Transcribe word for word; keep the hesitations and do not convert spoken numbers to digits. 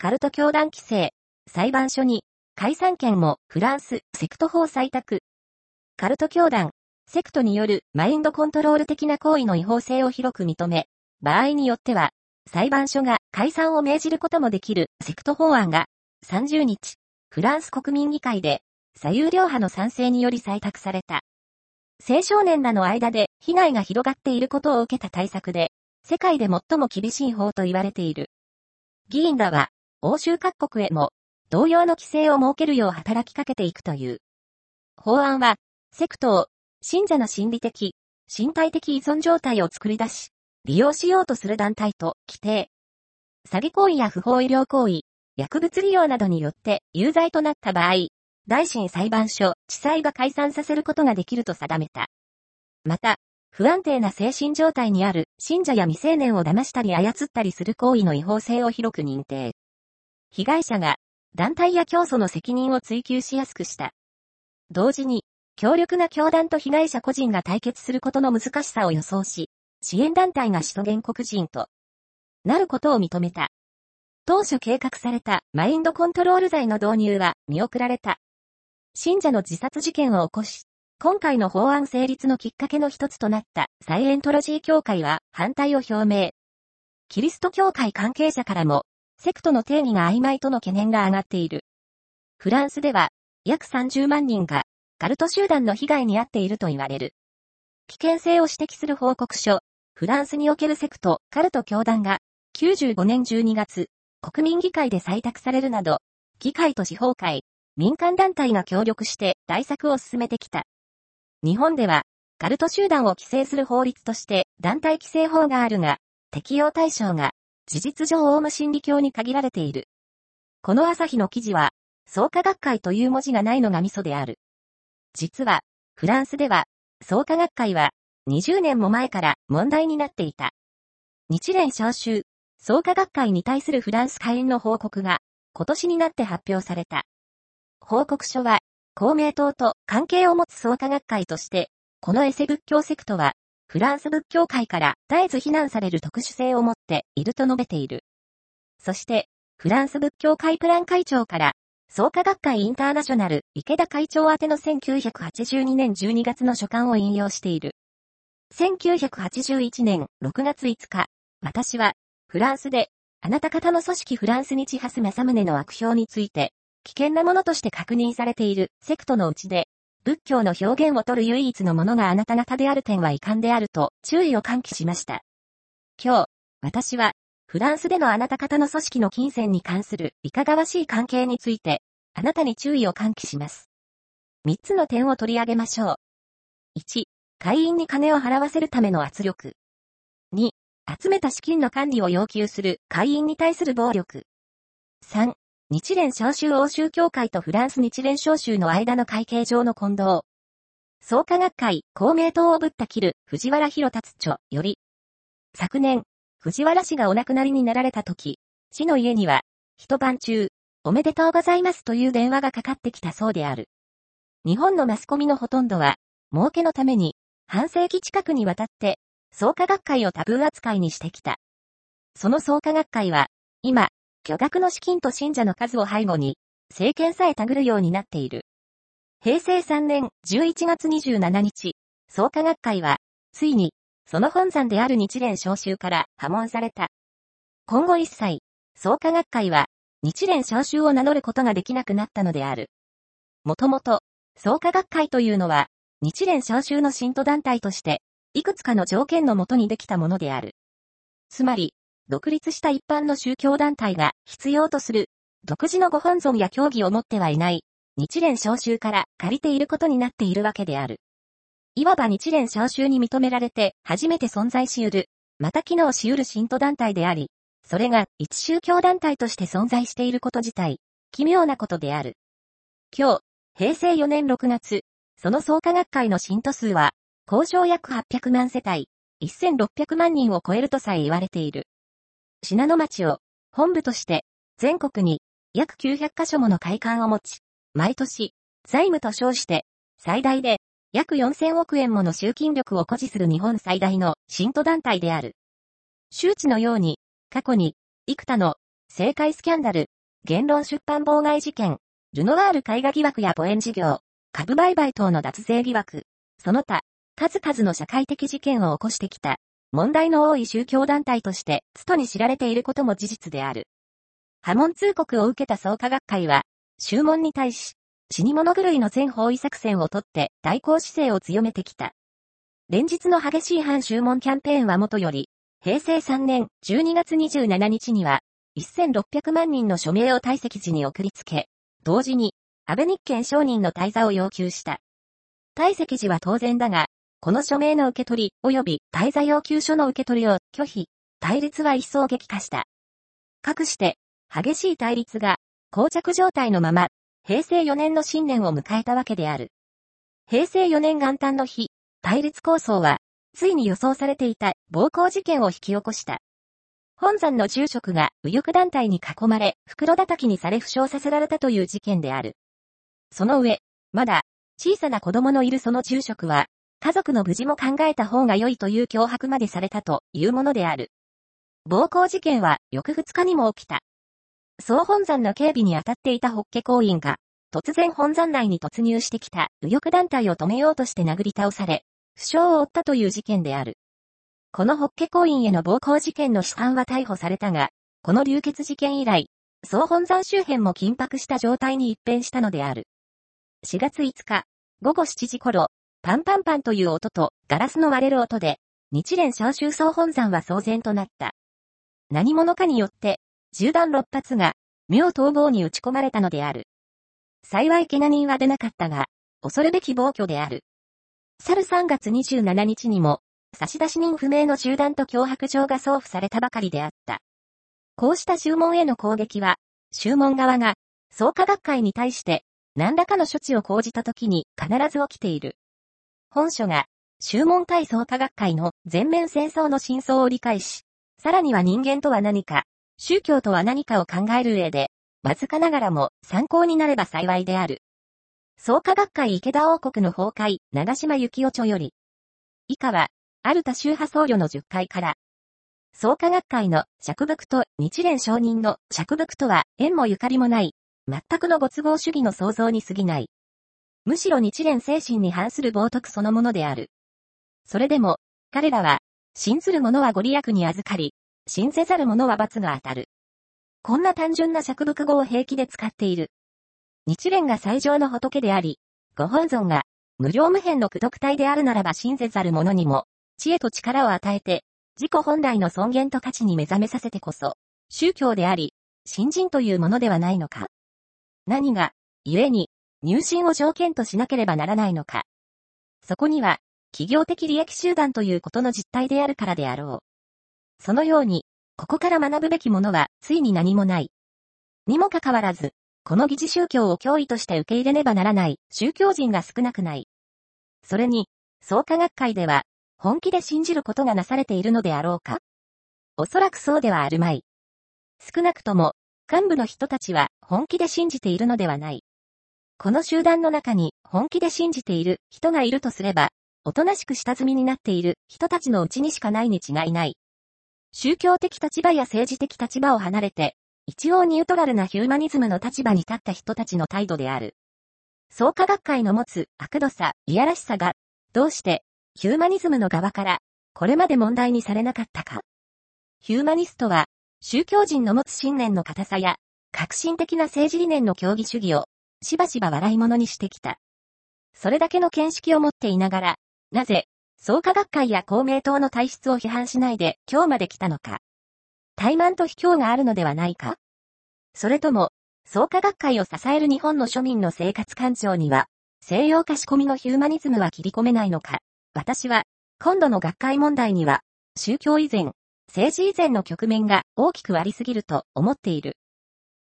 カルト教団規制、裁判所に、解散権もフランス、セクト法採択。カルト教団、セクトによるマインドコントロール的な行為の違法性を広く認め、場合によっては、裁判所が解散を命じることもできるセクト法案が、さんじゅうにち、フランス国民議会で、左右両派の賛成により採択された。青少年らの間で被害が広がっていることを受けた対策で、世界で最も厳しい法と言われている。議員らは、欧州各国へも、同様の規制を設けるよう働きかけていくという。法案は、セクトを、信者の心理的、身体的依存状態を作り出し、利用しようとする団体と規定。詐欺行為や不法医療行為、薬物利用などによって有罪となった場合、大審裁判所、地裁が解散させることができると定めた。また、不安定な精神状態にある信者や未成年を騙したり操ったりする行為の違法性を広く認定。被害者が団体や教祖の責任を追及しやすくした。同時に、強力な教団と被害者個人が対決することの難しさを予想し、支援団体が使途原告人となることを認めた。当初計画されたマインドコントロール罪の導入は見送られた。信者の自殺事件を起こし、今回の法案成立のきっかけの一つとなったサイエントロジー協会は反対を表明。キリスト教会関係者からも、セクトの定義が曖昧との懸念が上がっている。フランスでは、約さんじゅうまんにんが、カルト集団の被害に遭っていると言われる。危険性を指摘する報告書、フランスにおけるセクト、カルト教団が、きゅうじゅうごねんじゅうにがつ、国民議会で採択されるなど、議会と司法会、民間団体が協力して対策を進めてきた。日本では、カルト集団を規制する法律として団体規制法があるが、適用対象が事実上オウム真理教に限られている。この朝日の記事は、創価学会という文字がないのがミソである。実は、フランスでは、創価学会はにじゅうねんも前から問題になっていた。日蓮召集、創価学会に対するフランス下院の報告が今年になって発表された。報告書は、公明党と関係を持つ創価学会として、このエセ仏教セクトは、フランス仏教界から絶えず非難される特殊性を持っていると述べている。そして、フランス仏教会プラン会長から、創価学会インターナショナル池田会長宛てのせんきゅうひゃくはちじゅうにねんじゅうにがつの書簡を引用している。せんきゅうひゃくはちじゅういちねんろくがついつか、私は、フランスで、あなた方の組織フランス日ハス正宗の悪評について、危険なものとして確認されているセクトのうちで、仏教の表現を取る唯一のものがあなた方である点は遺憾であると注意を喚起しました。今日、私は、フランスでのあなた方の組織の金銭に関するいかがわしい関係について、あなたに注意を喚起します。三つの点を取り上げましょう。いち、会員に金を払わせるための圧力。に、集めた資金の管理を要求する会員に対する暴力。さん、日蓮召集欧州協会とフランス日蓮召集の間の会計上の混同。創価学会、公明党をぶった切る、藤原弘達著より。昨年、藤原氏がお亡くなりになられた時、氏の家には、一晩中、おめでとうございますという電話がかかってきたそうである。日本のマスコミのほとんどは、儲けのために、半世紀近くにわたって、創価学会をタブー扱いにしてきた。その創価学会は、今、巨額の資金と信者の数を背後に、政権さえ手繰るようになっている。へいせいさんねんじゅういちがつにじゅうしちにち、創価学会は、ついに、その本山である日蓮召集から破門された。今後一切、創価学会は、日蓮召集を名乗ることができなくなったのである。もともと、創価学会というのは、日蓮召集の信徒団体として、いくつかの条件のもとにできたものである。つまり、独立した一般の宗教団体が必要とする独自のご本尊や教義を持ってはいない日蓮召集から借りていることになっているわけである。いわば日蓮召集に認められて初めて存在し得る、また機能し得る信徒団体であり、それが一宗教団体として存在していること自体、奇妙なことである。今日、へいせいよねんろくがつ、その創価学会の信徒数は、交渉約はっぴゃくまん世帯、せんろっぴゃくまんにんを超えるとさえ言われている。信濃町を本部として全国に約きゅうひゃくかしょもの会館を持ち、毎年財務と称して最大で約よんせんおくえんもの集金力を誇示する日本最大の信徒団体である。周知のように過去に幾多の政界スキャンダル、言論出版妨害事件、ルノワール絵画疑惑やポエン事業、株売買等の脱税疑惑、その他、数々の社会的事件を起こしてきた、問題の多い宗教団体として、つとに知られていることも事実である。破門通告を受けた創価学会は、宗門に対し、死に物狂いの全方位作戦をとって対抗姿勢を強めてきた。連日の激しい反宗門キャンペーンはもとより、へいせいさんねんじゅうにがつにじゅうしちにちには、せんろっぴゃくまんにんの署名を堆積寺に送りつけ、同時に、安倍日憲承認の退座を要求した。堆積寺は当然だが、この署名の受け取り及び退座要求書の受け取りを拒否、対立は一層激化した。かくして、激しい対立が、膠着状態のまま、へいせいよねんの新年を迎えたわけである。へいせいよねん元旦の日、対立抗争は、ついに予想されていた暴行事件を引き起こした。本山の住職が右翼団体に囲まれ、袋叩きにされ負傷させられたという事件である。その上、まだ、小さな子供のいるその住職は、家族の無事も考えた方が良いという脅迫までされたというものである。暴行事件は翌ふつかにも起きた。総本山の警備に当たっていた法華行員が、突然本山内に突入してきた右翼団体を止めようとして殴り倒され、負傷を負ったという事件である。この法華行員への暴行事件の主犯は逮捕されたが、この流血事件以来、総本山周辺も緊迫した状態に一変したのである。しがついつか、ごごしちじ頃、パンパンパンという音とガラスの割れる音で、日蓮召集総本山は騒然となった。何者かによって、銃弾ろっぱつが、妙逃亡に撃ち込まれたのである。幸い怪我人は出なかったが、恐るべき暴挙である。去るさんがつにじゅうしちにちにも、差出人不明の銃弾と脅迫状が送付されたばかりであった。こうした宗門への攻撃は、宗門側が、創価学会に対して、何らかの処置を講じたときに必ず起きている。本書が、宗門対創価学会の全面戦争の真相を理解し、さらには人間とは何か、宗教とは何かを考える上で、わずかながらも参考になれば幸いである。創価学会池田王国の崩壊、長島幸雄著より。以下は、ある多宗派僧侶のじゅっかいから。創価学会の釈伏と日蓮承認の釈伏とは縁もゆかりもない、全くのご都合主義の創造に過ぎない。むしろ日蓮精神に反する冒涜そのものである。それでも、彼らは、信ずる者はご利益に預かり、信せざる者は罰が当たる。こんな単純な釈伏語を平気で使っている。日蓮が最上の仏であり、ご本尊が無量無辺の功徳体であるならば信せざる者にも、知恵と力を与えて、自己本来の尊厳と価値に目覚めさせてこそ、宗教であり、信心というものではないのか。何が、故に、入信を条件としなければならないのか。そこには、企業的利益集団ということの実態であるからであろう。そのように、ここから学ぶべきものは、ついに何もない。にもかかわらず、この疑似宗教を脅威として受け入れねばならない宗教人が少なくない。それに、創価学会では、本気で信じることがなされているのであろうか？おそらくそうではあるまい。少なくとも、幹部の人たちは本気で信じているのではない。この集団の中に本気で信じている人がいるとすれば、おとなしく下積みになっている人たちのうちにしかないに違いない。宗教的立場や政治的立場を離れて、一応ニュートラルなヒューマニズムの立場に立った人たちの態度である。創価学会の持つ悪どさ、いやらしさが、どうして、ヒューマニズムの側から、これまで問題にされなかったか。ヒューマニストは、宗教人の持つ信念の固さや、革新的な政治理念の教義主義を、しばしば笑い物にしてきた。それだけの見識を持っていながら、なぜ、創価学会や公明党の体質を批判しないで今日まで来たのか。怠慢と卑怯があるのではないか？それとも、創価学会を支える日本の庶民の生活環境には、西洋化仕込みのヒューマニズムは切り込めないのか。私は、今度の学会問題には、宗教以前、政治以前の局面が大きくありすぎると思っている。